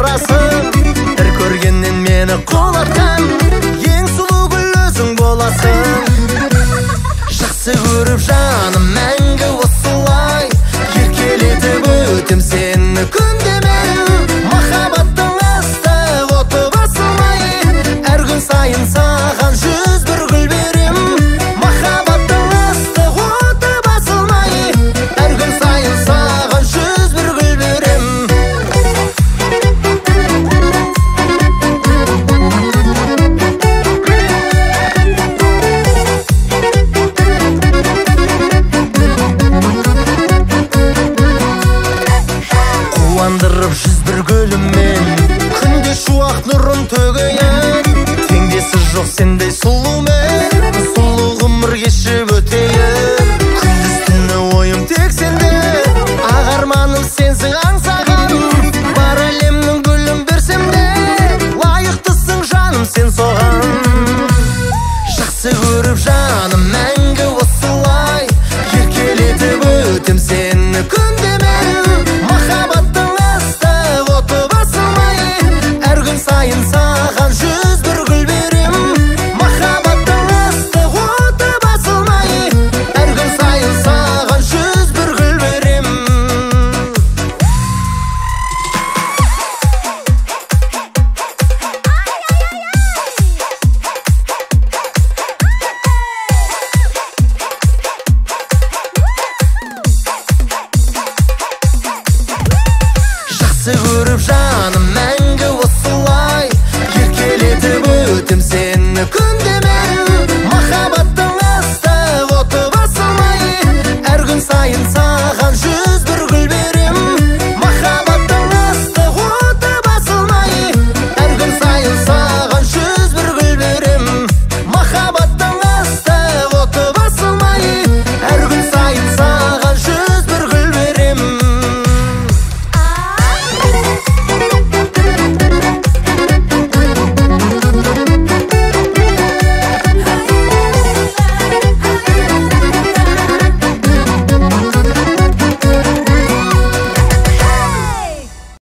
барасың. Бір көргеннен мені құлатқан ең сұлу гүл өзің боласың. Жақсы көріп жаным мәңгі осылай, еркелетіп өтем сені күндемен. Махаббаттың ыстық оты басылмай, әр күн сайын саған 101 гүл берем. Махаббаттың ыстық оты басылмай, әр күн сайын саған 101 гүл берем. Қуандырып 101 гүліммен күнде шуақ нұрын төгейін. Теңдесі жоқ сендей сұлумен, сұлу ғұмыр кешіп өтейін. Күндіз түні ойым тек сенде, ақ арманым сенсің аңсаған. Бар әлемнің гүлін берсем де, лайықтысың жаным сен соған. Жақсы көріп жаным мәңгі осылай, еркелетіп өтем сені күндемен. Махаббаттың ыстық оты басылмай, әр күн сайын саған 101 гүл берем. Махаббаттың ыстық оты басылмай, әр күн сайын саған 101 гүл берем. Жақсы көріп жаным мәңгі осылай, еркелетіп өтем сені күндемен. Махаббаттың ыстық оты басылмай, әр күн сайын